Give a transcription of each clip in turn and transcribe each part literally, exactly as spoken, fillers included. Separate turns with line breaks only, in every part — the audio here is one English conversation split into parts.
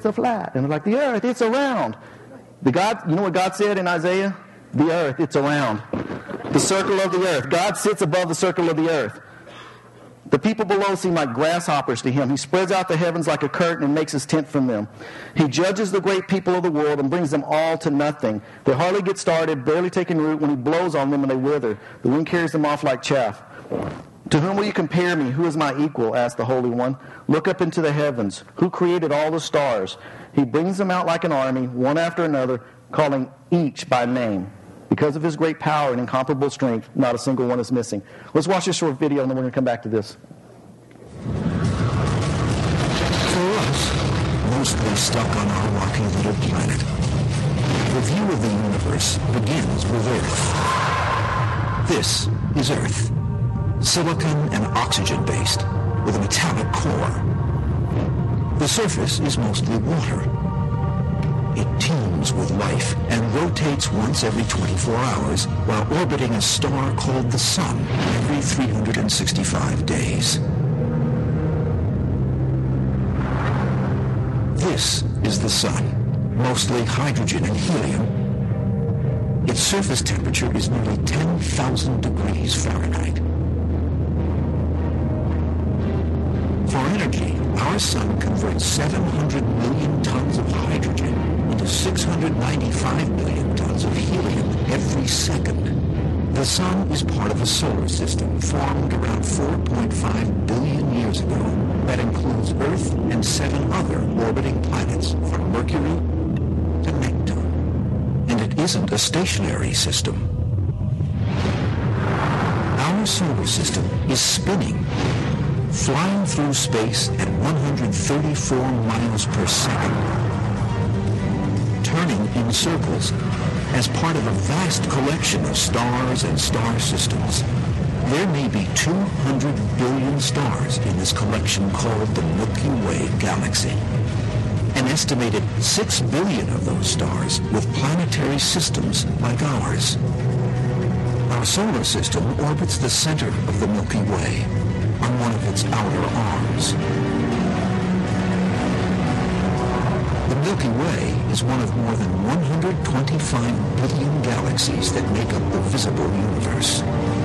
a flat. And they're like, the earth, it's around. The God, you know what God said in Isaiah? The earth, it's around. The circle of the earth. God sits above the circle of the earth. The people below seem like grasshoppers to him. He spreads out the heavens like a curtain and makes his tent from them. He judges the great people of the world and brings them all to nothing. They hardly get started, barely taking root, when he blows on them and they wither. The wind carries them off like chaff. To whom will you compare me? Who is my equal? Asked the Holy One. Look up into the heavens. Who created all the stars? He brings them out like an army, one after another, calling each by name. Because of his great power and incomparable strength, not a single one is missing. Let's watch this short video, and then we're going to come back to this.
For us, mostly stuck on our rocky little planet, the view of the universe begins with Earth. This is Earth. Silicon and oxygen-based, with a metallic core. The surface is mostly water. It teems with life and rotates once every twenty-four hours while orbiting a star called the Sun every three hundred sixty-five days. This is the Sun, mostly hydrogen and helium. Its surface temperature is nearly ten thousand degrees Fahrenheit. For energy, our Sun converts seven hundred million tons of hydrogen into six hundred ninety-five million tons of helium every second. The Sun is part of a solar system formed around four point five billion years ago that includes Earth and seven other orbiting planets from Mercury to Neptune. And it isn't a stationary system. Our solar system is spinning, flying through space at one hundred thirty-four miles per second, turning in circles as part of a vast collection of stars and star systems. There may be two hundred billion stars in this collection called the Milky Way galaxy. An estimated six billion of those stars with planetary systems like ours. Our solar system orbits the center of the Milky Way, on one of its outer arms. The Milky Way is one of more than one hundred twenty-five billion galaxies that make up the visible universe.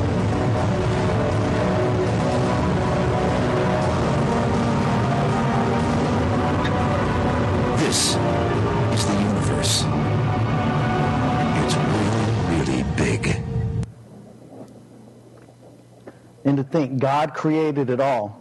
This is the universe. It's really, really big.
And to think God created it all.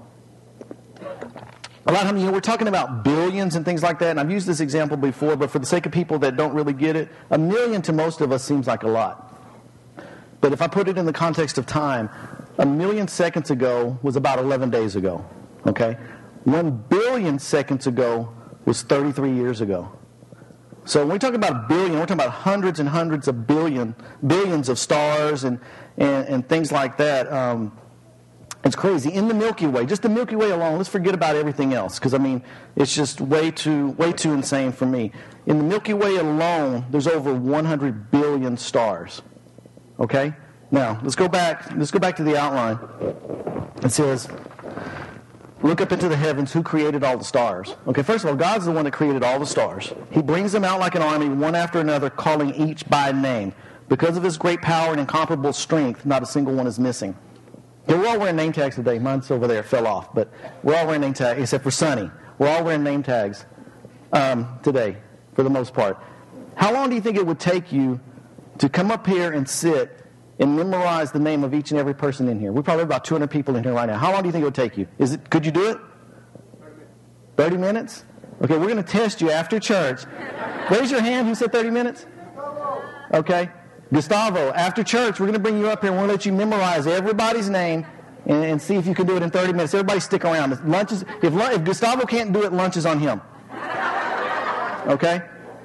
A lot of times, you know, we're talking about billions and things like that, and I've used this example before, but for the sake of people that don't really get it, a million to most of us seems like a lot. But if I put it in the context of time, a million seconds ago was about eleven days ago. Okay? One billion seconds ago was thirty-three years ago. So when we talk about a billion, we're talking about hundreds and hundreds of billion, billions of stars and, and, and things like that. Um, It's crazy. In the Milky Way, just the Milky Way alone, let's forget about everything else, because, I mean, it's just way too way too insane for me. In the Milky Way alone, there's over one hundred billion stars. Okay? Now, let's go back, let's go back to the outline. It says, look up into the heavens, who created all the stars? Okay, first of all, God's the one that created all the stars. He brings them out like an army, one after another, calling each by name. Because of his great power and incomparable strength, not a single one is missing. Yeah, we're all wearing name tags today. Mine's over there. It fell off. But we're all wearing name tags, except for Sonny. We're all wearing name tags um, today, for the most part. How long do you think it would take you to come up here and sit and memorize the name of each and every person in here? We probably have about two hundred people in here right now. How long do you think it would take you? Is it? Could you do it? thirty minutes? Okay, we're going to test you after church. Raise your hand. Who said thirty minutes? Okay. Gustavo, after church, we're going to bring you up here and we're going to let you memorize everybody's name and, and see if you can do it in thirty minutes. Everybody stick around. If, lunch is, if, if Gustavo can't do it, lunch is on him. Okay?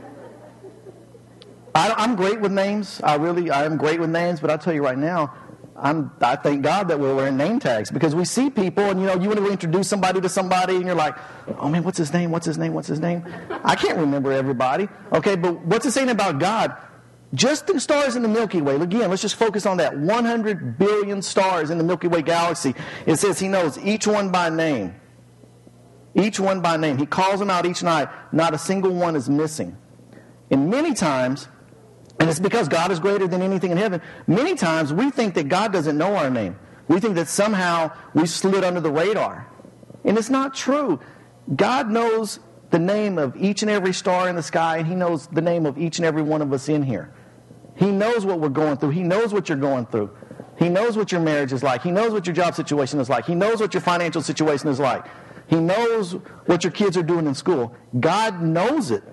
I, I'm great with names. I really, I am great with names, but I'll tell you right now, I'm, I thank God that we're wearing name tags, because we see people and, you know, you want to introduce somebody to somebody and you're like, oh man, what's his name? What's his name? What's his name? I can't remember everybody. Okay, but what's it saying about God? Just the stars in the Milky Way. Again, let's just focus on that. one hundred billion stars in the Milky Way galaxy. It says he knows each one by name. Each one by name. He calls them out each night. Not a single one is missing. And many times, and it's because God is greater than anything in heaven, many times we think that God doesn't know our name. We think that somehow we slid under the radar. And it's not true. God knows the name of each and every star in the sky, and He knows the name of each and every one of us in here. He knows what we're going through. He knows what you're going through. He knows what your marriage is like. He knows what your job situation is like. He knows what your financial situation is like. He knows what your kids are doing in school. God knows it.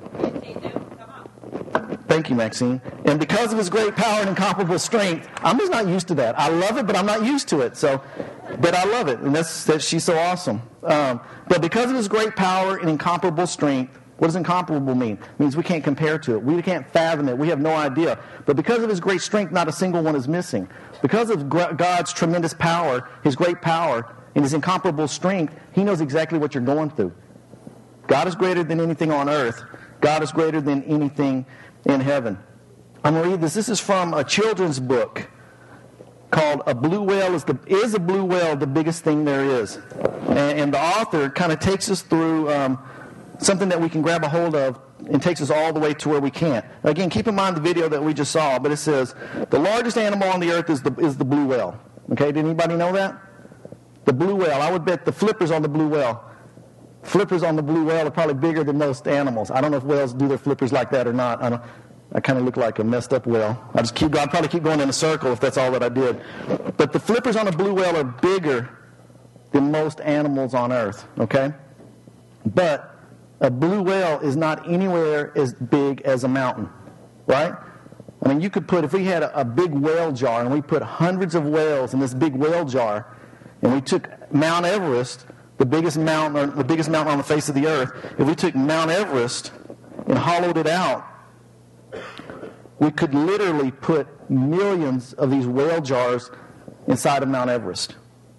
Thank you, Maxine. And because of His great power and incomparable strength, I'm just not used to that. I love it, but I'm not used to it. So, but I love it, and that's that. She's so awesome. Um, but because of His great power and incomparable strength, what does incomparable mean? It means we can't compare to it. We can't fathom it. We have no idea. But because of His great strength, not a single one is missing. Because of God's tremendous power, His great power, and His incomparable strength, He knows exactly what you're going through. God is greater than anything on earth. God is greater than anything in heaven. I'm going to read this. This is from a children's book called "A Blue Whale is the is a Blue Whale the Biggest Thing There Is," and, and the author kind of takes us through um, something that we can grab a hold of and takes us all the way to where we can't. Again, keep in mind the video that we just saw, but it says the largest animal on the earth is the is the blue whale. Okay, did anybody know that? The blue whale. I would bet the flippers on the blue whale. Flippers on the blue whale are probably bigger than most animals. I don't know if whales do their flippers like that or not. I don't. I kind of look like a messed up whale. I just keep. I'd probably keep going in a circle if that's all that I did. But the flippers on a blue whale are bigger than most animals on Earth. Okay, but a blue whale is not anywhere as big as a mountain, right? I mean, you could put, if we had a, a big whale jar and we put hundreds of whales in this big whale jar, and we took Mount Everest, the biggest mountain, or the biggest mountain on the face of the earth, if we took Mount Everest and hollowed it out, we could literally put millions of these whale jars inside of Mount Everest.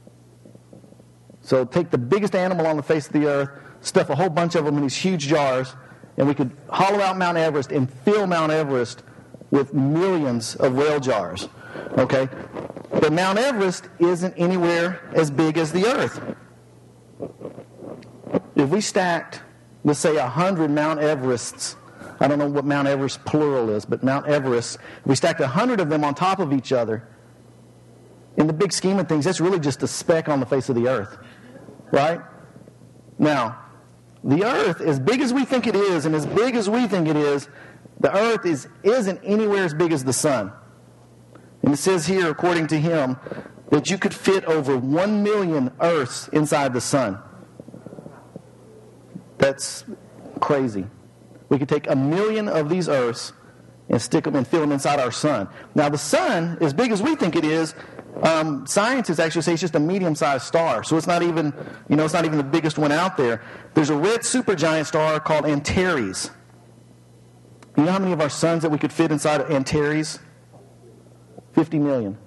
So take the biggest animal on the face of the earth, stuff a whole bunch of them in these huge jars, and we could hollow out Mount Everest and fill Mount Everest with millions of whale jars. Okay? But Mount Everest isn't anywhere as big as the earth. If we stacked, let's say, a hundred Mount Everests, I don't know what Mount Everest plural is, but Mount Everest, if we stacked a hundred of them on top of each other, in the big scheme of things, that's really just a speck on the face of the earth. Right? Now, the earth, as big as we think it is, and as big as we think it is, the earth is, isn't anywhere as big as the sun. And it says here, according to him, that you could fit over one million earths inside the sun. That's crazy. We could take a million of these earths and stick them and fill them inside our sun. Now, the sun, as big as we think it is, um, scientists actually say it's just a medium-sized star. So it's not even, you know, it's not even the biggest one out there. There's a red supergiant star called Antares. You know how many of our suns that we could fit inside of Antares? fifty million.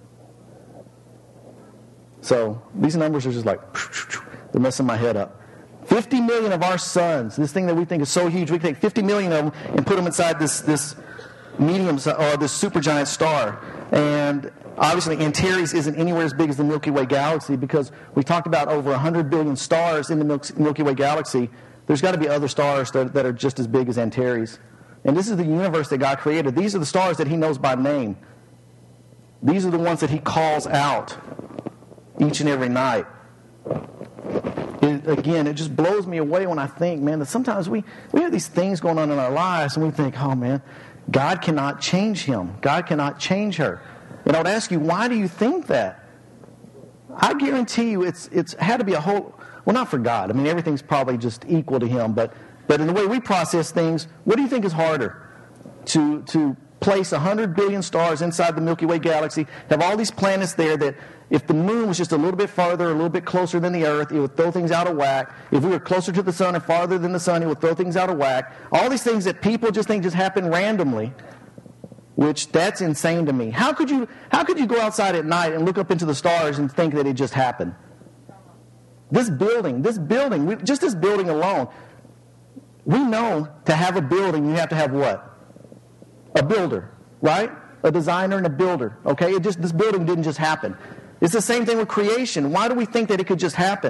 So these numbers are just like, they're messing my head up. fifty million of our suns, this thing that we think is so huge, we can take fifty million of them and put them inside this this medium or this supergiant star. And obviously Antares isn't anywhere as big as the Milky Way galaxy, because we talked about over one hundred billion stars in the Milky Way galaxy. There's got to be other stars that, that are just as big as Antares. And this is the universe that God created. These are the stars that He knows by name. These are the ones that He calls out each and every night. It, again, it just blows me away when I think, man, that sometimes we, we have these things going on in our lives and we think, oh, man, God cannot change him. God cannot change her. And I would ask you, why do you think that? I guarantee you it's it's had to be a whole, well, not for God. I mean, everything's probably just equal to Him. But, but in the way we process things, what do you think is harder? To, to place one hundred billion stars inside the Milky Way galaxy, have all these planets there that if the moon was just a little bit farther, a little bit closer than the earth, it would throw things out of whack. If we were closer to the sun and farther than the sun, it would throw things out of whack. All these things that people just think just happen randomly, which that's insane to me. How could you, how could you go outside at night and look up into the stars and think that it just happened? This building, this building, we, just this building alone, we know to have a building you have to have what? A builder, right? A designer and a builder, okay? It just, this building didn't just happen. It's the same thing with creation. Why do we think that it could just happen?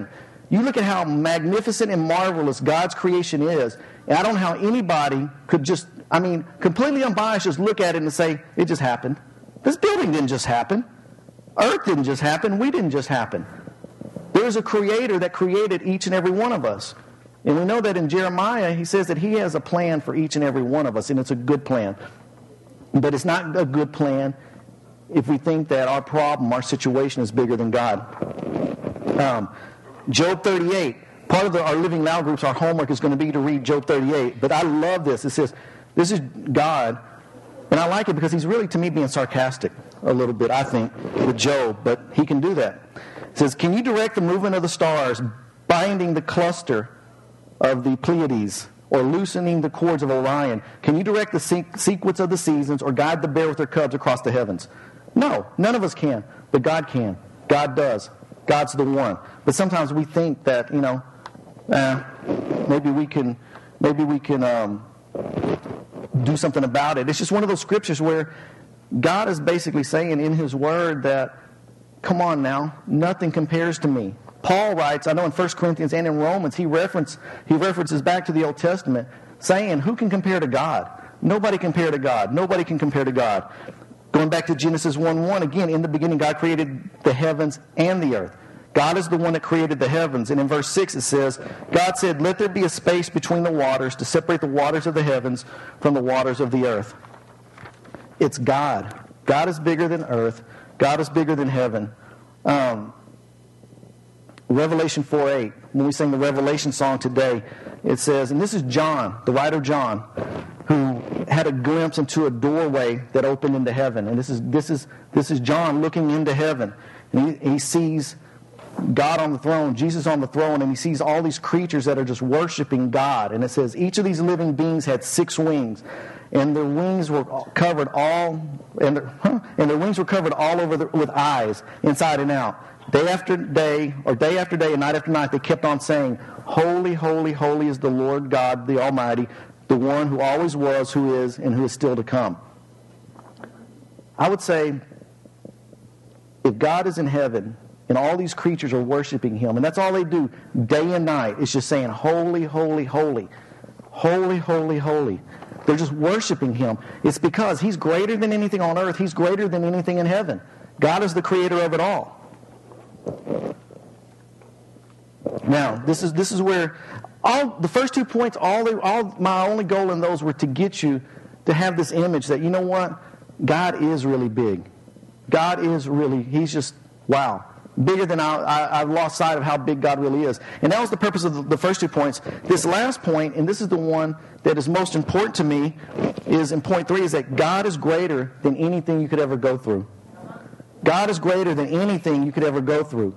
You look at how magnificent and marvelous God's creation is, and I don't know how anybody could just, I mean, completely unbiased, just look at it and say, it just happened. This building didn't just happen. Earth didn't just happen. We didn't just happen. There is a creator that created each and every one of us. And we know that in Jeremiah, he says that he has a plan for each and every one of us, and it's a good plan. But it's not a good plan if we think that our problem, our situation is bigger than God. Um, Job thirty-eight, part of the, our Living Now groups, our homework is going to be to read Job thirty-eight. But I love this. It says, this is God, and I like it because he's really, to me, being sarcastic a little bit, I think, with Job, but he can do that. It says, can you direct the movement of the stars, binding the cluster of the Pleiades, or loosening the cords of Orion? Can you direct the se- sequence of the seasons, or guide the bear with her cubs across the heavens? No, none of us can, but God can. God does. God's the one. But sometimes we think that, you know, eh, maybe we can, maybe we can um, do something about it. It's just one of those scriptures where God is basically saying in His Word that, come on now, nothing compares to me. Paul writes, I know in First Corinthians and in Romans, he reference he references back to the Old Testament, saying, who can compare to God? Nobody compare to God. Nobody can compare to God. Going back to Genesis one one, again, in the beginning, God created the heavens and the earth. God is the one that created the heavens. And in verse six it says, God said, let there be a space between the waters to separate the waters of the heavens from the waters of the earth. It's God. God is bigger than earth. God is bigger than heaven. Um, Revelation four eight, when we sing the Revelation song today, it says, and this is John, the writer John, who had a glimpse into a doorway that opened into heaven. And this is this is this is John looking into heaven. And he, he sees God on the throne, Jesus on the throne, and he sees all these creatures that are just worshiping God. And it says each of these living beings had six wings, and their wings were covered all, and their, huh, and their wings were covered all over the, with eyes, inside and out. Day after day, or day after day, and night after night, they kept on saying, holy, holy, holy is the Lord God, the Almighty, the one who always was, who is, and who is still to come. I would say, if God is in heaven, and all these creatures are worshiping Him, and that's all they do day and night, is just saying, holy, holy, holy, holy, holy, holy. They're just worshiping Him. It's because He's greater than anything on earth. He's greater than anything in heaven. God is the creator of it all. Now, this is this is where all the first two points, all they, all my only goal in those were to get you to have this image that, you know what, God is really big. God is really, He's just, wow, bigger than I, I, I've lost sight of how big God really is. And that was the purpose of the, the first two points. This last point, and this is the one that is most important to me, is in point three, is that God is greater than anything you could ever go through. God is greater than anything you could ever go through.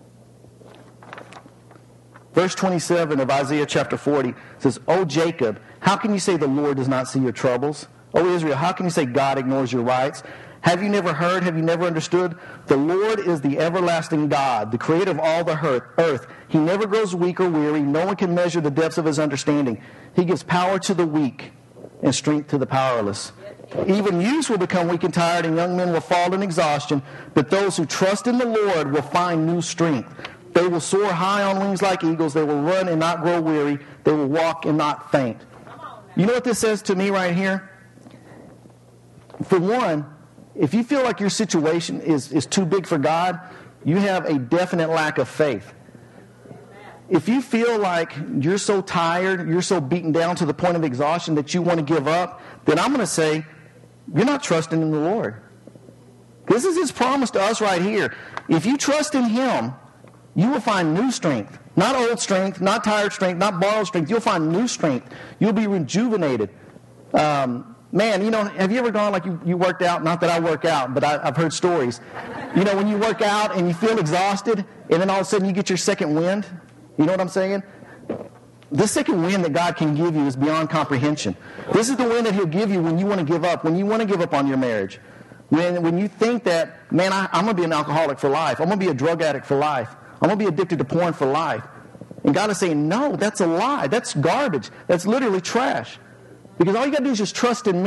Verse twenty-seven of Isaiah chapter forty says, O Jacob, how can you say the Lord does not see your troubles? O Israel, how can you say God ignores your rights? Have you never heard? Have you never understood? The Lord is the everlasting God, the creator of all the earth. He never grows weak or weary. No one can measure the depths of His understanding. He gives power to the weak and strength to the powerless. Even youths will become weak and tired, and young men will fall in exhaustion. But those who trust in the Lord will find new strength. They will soar high on wings like eagles. They will run and not grow weary. They will walk and not faint. You know what this says to me right here? For one, if you feel like your situation is, is too big for God, you have a definite lack of faith. If you feel like you're so tired, you're so beaten down to the point of exhaustion that you want to give up, then I'm going to say, you're not trusting in the Lord. This is His promise to us right here. If you trust in Him, you will find new strength. Not old strength, not tired strength, not borrowed strength. You'll find new strength. You'll be rejuvenated. Um, man, you know, have you ever gone like you, you worked out? Not that I work out, but I, I've heard stories. You know, when you work out and you feel exhausted, and then all of a sudden you get your second wind. You know what I'm saying? This second wind that God can give you is beyond comprehension. This is the wind that He'll give you when you want to give up, when you want to give up on your marriage. When, when you think that, man, I, I'm going to be an alcoholic for life. I'm going to be a drug addict for life. I'm going to be addicted to porn for life. And God is saying, no, that's a lie. That's garbage. That's literally trash. Because all you got to do is just trust in me.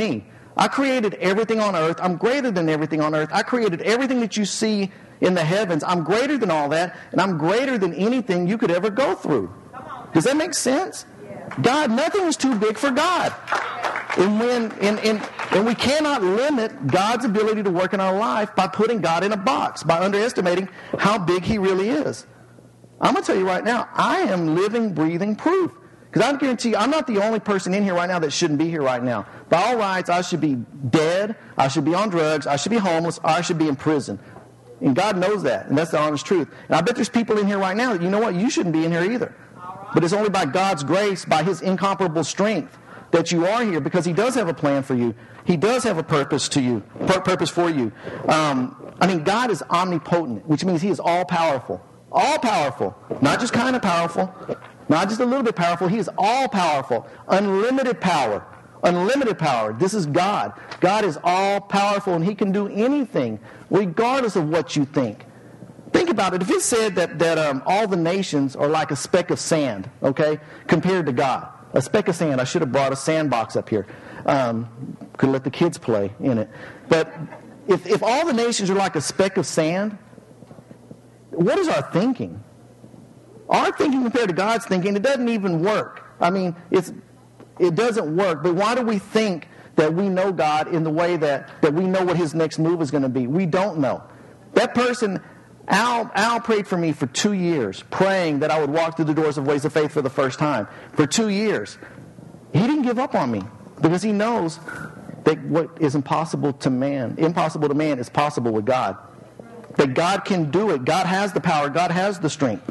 I created everything on earth. I'm greater than everything on earth. I created everything that you see in the heavens. I'm greater than all that, and I'm greater than anything you could ever go through. Does that make sense? God, nothing is too big for God. And when and, and, and we cannot limit God's ability to work in our life by putting God in a box, by underestimating how big he really is. I'm going to tell you right now, I am living, breathing proof. Because I guarantee you, I'm not the only person in here right now that shouldn't be here right now. By all rights, I should be dead, I should be on drugs, I should be homeless, or I should be in prison. And God knows that, and that's the honest truth. And I bet there's people in here right now that, you know what, you shouldn't be in here either. But it's only by God's grace, by his incomparable strength, that you are here, because he does have a plan for you. He does have a purpose to you, purpose for you. Um, I mean, God is omnipotent, which means he is all-powerful. All-powerful. Not just kind of powerful. Not just a little bit powerful. He is all-powerful. Unlimited power. Unlimited power. This is God. God is all-powerful, and he can do anything, regardless of what you think. Think about it. If it said that, that um, all the nations are like a speck of sand, okay, compared to God. A speck of sand. I should have brought a sandbox up here. Um, could let the kids play in it. But if, if all the nations are like a speck of sand, what is our thinking? Our thinking compared to God's thinking, it doesn't even work. I mean, it's it doesn't work. But why do we think that we know God in the way that, that we know what his next move is going to be? We don't know. That person, Al, Al prayed for me for two years, praying that I would walk through the doors of Ways of Faith for the first time. For two years. He didn't give up on me, because he knows that what is impossible to man, impossible to man is possible with God. That God can do it. God has the power. God has the strength.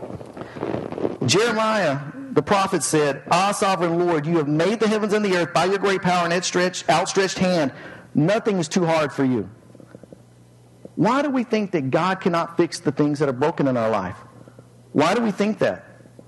Jeremiah, the prophet, said, "Ah, sovereign Lord, you have made the heavens and the earth by your great power and outstretched, outstretched hand. Nothing is too hard for you." Why do we think that God cannot fix the things that are broken in our life? Why do we think that?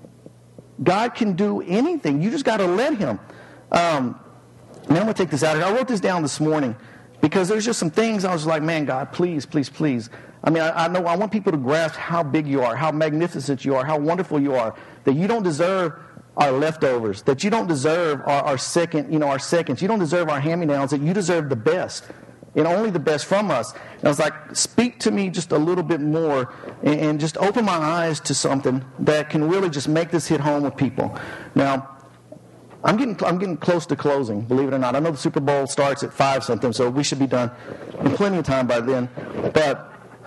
God can do anything. You just got to let him. Um, now I'm going to take this out of here. I wrote this down this morning because there's just some things I was like, man, God, please, please, please. I mean, I, I know I want people to grasp how big you are, how magnificent you are, how wonderful you are, that you don't deserve our leftovers, that you don't deserve our, our second, you know, our seconds. You don't deserve our hand-me-downs, that you deserve the best, and only the best from us. And I was like, speak to me just a little bit more and, and just open my eyes to something that can really just make this hit home with people. Now, I'm getting I'm getting close to closing, believe it or not. I know the Super Bowl starts at five something, so we should be done in plenty of time by then. But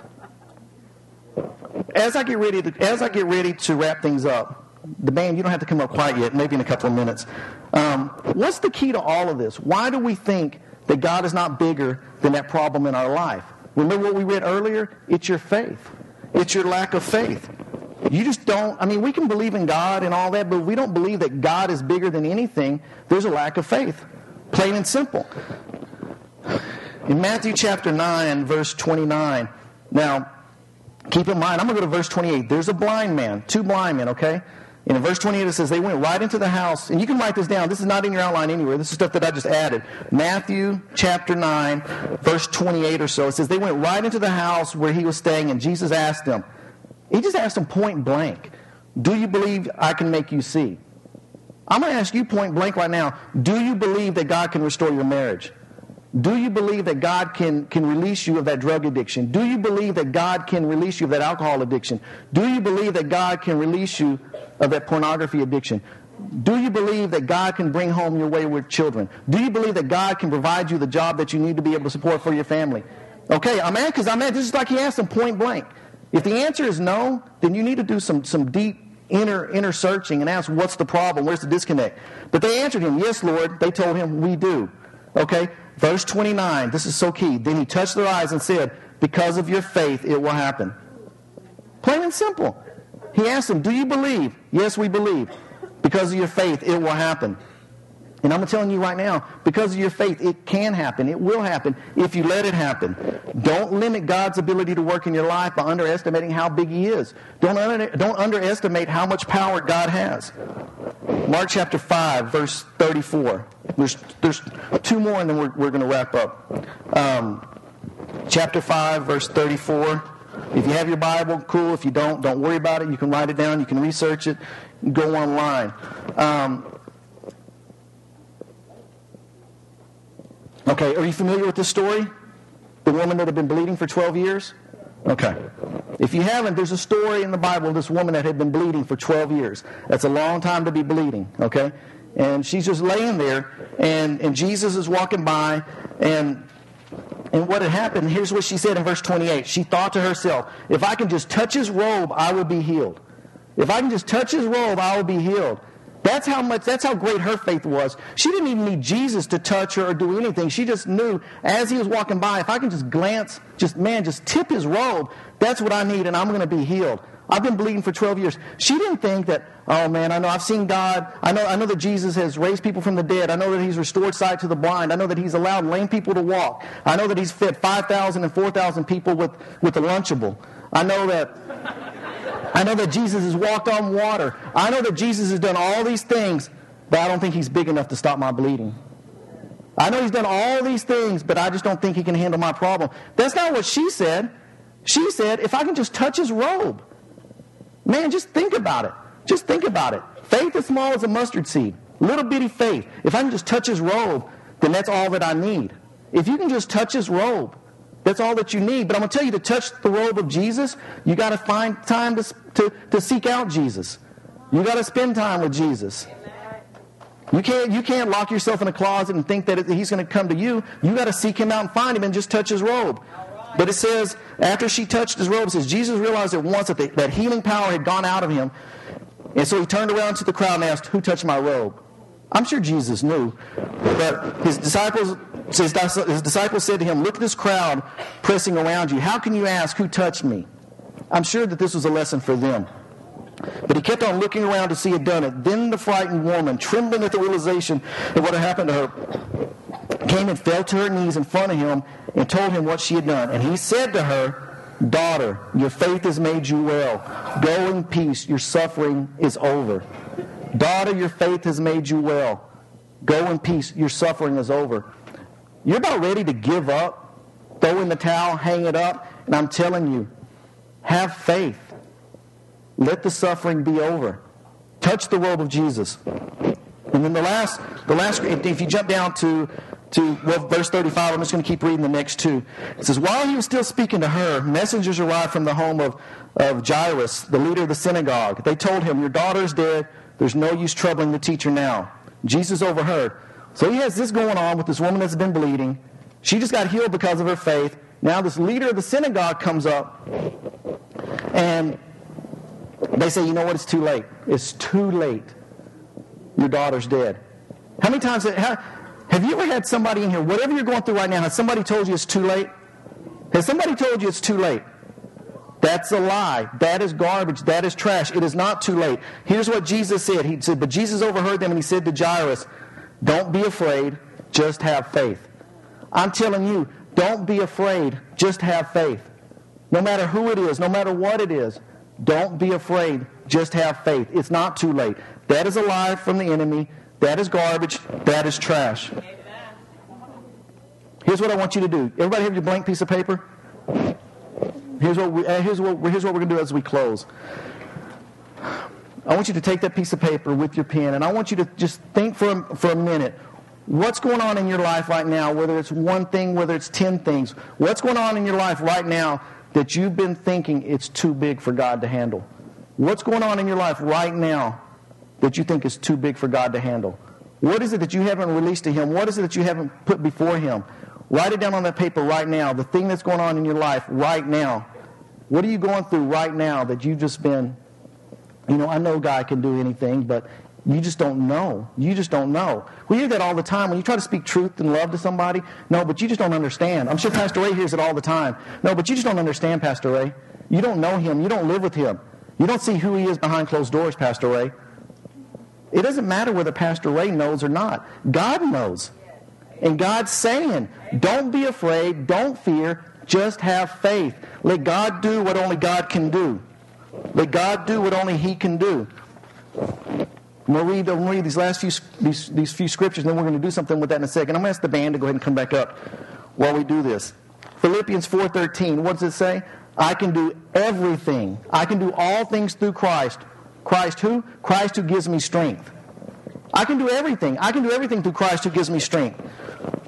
as I get ready to as I get ready to wrap things up, the band, you don't have to come up quite yet, maybe in a couple of minutes. Um, what's the key to all of this? Why do we think that God is not bigger than that problem in our life? Remember what we read earlier? It's your faith. It's your lack of faith. You just don't, I mean, we can believe in God and all that, but if we don't believe that God is bigger than anything, there's a lack of faith. Plain and simple. In Matthew chapter nine, verse twenty-nine, now, keep in mind, I'm going to go to verse twenty-eight. There's a blind man, two blind men, okay? And in verse twenty-eight it says, they went right into the house, and you can write this down. This is not in your outline anywhere. This is stuff that I just added. Matthew chapter nine, verse twenty-eight or so. It says, they went right into the house where he was staying, and Jesus asked them, he just asked them point blank, do you believe I can make you see? I'm going to ask you point blank right now, do you believe that God can restore your marriage? Do you believe that God can, can release you of that drug addiction? Do you believe that God can release you of that alcohol addiction? Do you believe that God can release you of that pornography addiction? Do you believe that God can bring home your wayward children? Do you believe that God can provide you the job that you need to be able to support for your family? Okay, I'm at because I'm at. This is like he asked them point blank. If the answer is no, then you need to do some, some deep inner inner searching and ask, what's the problem? Where's the disconnect? But they answered him, yes, Lord. They told him, we do. Okay, verse twenty-nine, this is so key. Then he touched their eyes and said, because of your faith, it will happen. Plain and simple. He asked them, do you believe? Yes, we believe. Because of your faith, it will happen. And I'm telling you right now, because of your faith, it can happen. It will happen if you let it happen. Don't limit God's ability to work in your life by underestimating how big he is. Don't, under, don't underestimate how much power God has. Mark chapter five, verse thirty-four. There's, there's two more, and then we're, we're going to wrap up. Um, chapter five, verse thirty-four. If you have your Bible, cool. If you don't, don't worry about it. You can write it down. You can research it. Go online. Um, Okay, are you familiar with this story? The woman that had been bleeding for twelve years? Okay. If you haven't, there's a story in the Bible of this woman that had been bleeding for twelve years. That's a long time to be bleeding, okay? And she's just laying there, and, and Jesus is walking by, and and what had happened, here's what she said in verse twenty-eight. She thought to herself, if I can just touch his robe, I will be healed. If I can just touch his robe, I will be healed. That's how much, that's how great her faith was. She didn't even need Jesus to touch her or do anything. She just knew as he was walking by, if I can just glance, just, man, just tip his robe, that's what I need and I'm going to be healed. I've been bleeding for twelve years. She didn't think that, oh man, I know I've seen God. I know I know that Jesus has raised people from the dead. I know that he's restored sight to the blind. I know that he's allowed lame people to walk. I know that he's fed five thousand and four thousand people with, with a Lunchable. I know that I know that Jesus has walked on water. I know that Jesus has done all these things, but I don't think he's big enough to stop my bleeding. I know he's done all these things, but I just don't think he can handle my problem. That's not what she said. She said, if I can just touch his robe. Man, just think about it. Just think about it. Faith as small as a mustard seed. Little bitty faith. If I can just touch his robe, then that's all that I need. If you can just touch his robe, that's all that you need. But I'm going to tell you, to touch the robe of Jesus, you got to find time to, to, to seek out Jesus. You got to spend time with Jesus. You can't, you can't lock yourself in a closet and think that it, he's going to come to you. You got to seek him out and find him and just touch his robe. But it says, after she touched his robe, it says, Jesus realized at once that the, that healing power had gone out of him. And so he turned around to the crowd and asked, who touched my robe? I'm sure Jesus knew. But his disciples, his, his disciples said to him, look at this crowd pressing around you. How can you ask, who touched me? I'm sure that this was a lesson for them. But he kept on looking around to see who had done it. Then the frightened woman, trembling at the realization of what had happened to her, came and fell to her knees in front of him and told him what she had done. And he said to her, daughter, your faith has made you well. Go in peace. Your suffering is over. Daughter, your faith has made you well. Go in peace. Your suffering is over. You're about ready to give up, throw in the towel, hang it up. And I'm telling you, have faith. Let the suffering be over. Touch the robe of Jesus. And then the last, the last, if you jump down to, to well, verse thirty-five, I'm just going to keep reading the next two. It says, while he was still speaking to her, messengers arrived from the home of, of Jairus, the leader of the synagogue. They told him, your daughter is dead. There's no use troubling the teacher now. Jesus overheard. So he has this going on with this woman that's been bleeding. She just got healed because of her faith. Now this leader of the synagogue comes up, and they say, you know what, it's too late. It's too late. Your daughter's dead. How many times, how, have you ever had somebody in here, whatever you're going through right now, has somebody told you it's too late? Has somebody told you it's too late? That's a lie. That is garbage. That is trash. It is not too late. Here's what Jesus said. He said, but Jesus overheard them and he said to Jairus, don't be afraid, just have faith. I'm telling you, don't be afraid, just have faith. No matter who it is, no matter what it is, don't be afraid, just have faith. It's not too late. That is a lie from the enemy. That is garbage. That is trash. Here's what I want you to do. Everybody have your blank piece of paper? Here's what, we, uh, here's, what, here's what we're going to do as we close. I want you to take that piece of paper with your pen, and I want you to just think for a, for a minute. What's going on in your life right now, whether it's one thing, whether it's ten things. What's going on in your life right now that you've been thinking it's too big for God to handle? What's going on in your life right now that you think is too big for God to handle? What is it that you haven't released to Him? What is it that you haven't put before Him? Write it down on that paper right now, the thing that's going on in your life right now. What are you going through right now that you've just been, you know, I know God can do anything, but you just don't know. You just don't know. We hear that all the time. When you try to speak truth and love to somebody, no, but you just don't understand. I'm sure Pastor Ray hears it all the time. No, but you just don't understand, Pastor Ray. You don't know him. You don't live with him. You don't see who he is behind closed doors, Pastor Ray. It doesn't matter whether Pastor Ray knows or not. God knows. And God's saying, don't be afraid, don't fear, just have faith. Let God do what only God can do. Let God do what only He can do. I'm going to read, I'm going to read these last few these, these few scriptures, and then we're going to do something with that in a second. I'm going to ask the band to go ahead and come back up while we do this. Philippians four thirteen, what does it say? I can do everything. I can do all things through Christ. Christ who? Christ who gives me strength. I can do everything. I can do everything through Christ who gives me strength.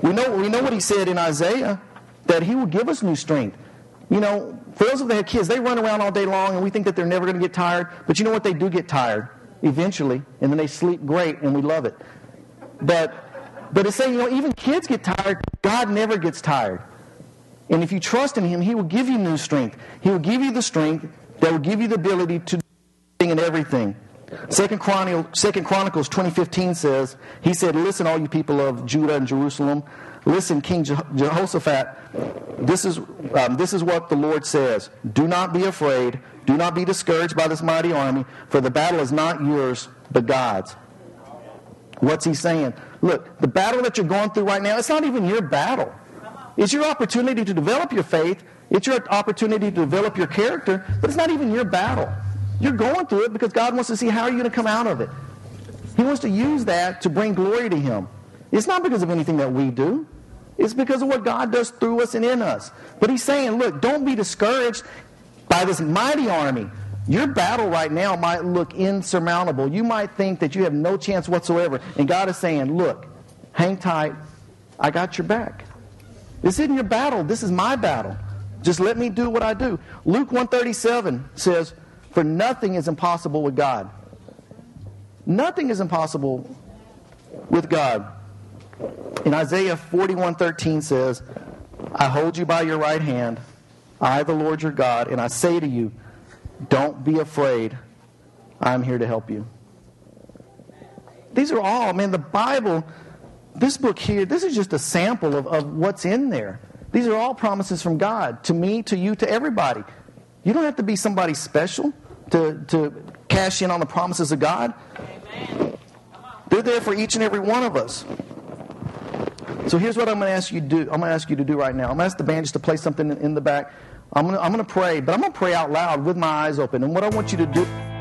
We know, we know what he said in Isaiah, that he will give us new strength. You know, for those of that have kids, they run around all day long and we think that they're never going to get tired. But you know what? They do get tired eventually, and then they sleep great, and we love it. But but it's saying, you know, even kids get tired. God never gets tired. And if you trust in him, he will give you new strength. He will give you the strength that will give you the ability to do anything and everything. Second Chronicles, Second Chronicles twenty fifteen says, he said, listen, all you people of Judah and Jerusalem, listen, King Jehoshaphat, this is, um, this is what the Lord says. Do not be afraid. Do not be discouraged by this mighty army, for the battle is not yours, but God's. What's he saying? Look, the battle that you're going through right now, it's not even your battle. It's your opportunity to develop your faith. It's your opportunity to develop your character, but it's not even your battle. You're going through it because God wants to see how are you going to come out of it. He wants to use that to bring glory to him. It's not because of anything that we do. It's because of what God does through us and in us. But he's saying, look, don't be discouraged by this mighty army. Your battle right now might look insurmountable. You might think that you have no chance whatsoever. And God is saying, look, hang tight. I got your back. This isn't your battle. This is my battle. Just let me do what I do. Luke one thirty-seven says, for nothing is impossible with God. Nothing is impossible with God. And Isaiah forty-one thirteen says, I hold you by your right hand, I the Lord your God, and I say to you, don't be afraid, I'm here to help you. These are all, man, the Bible, this book here, this is just a sample of, of what's in there. These are all promises from God, to me, to you, to everybody. You don't have to be somebody special to, to cash in on the promises of God. Amen. They're there for each and every one of us. So here's what I'm going to ask you to do. I'm going to ask you to do right now. I'm going to ask the band just to play something in the back. I'm going to, I'm going to pray, but I'm going to pray out loud with my eyes open. And what I want you to do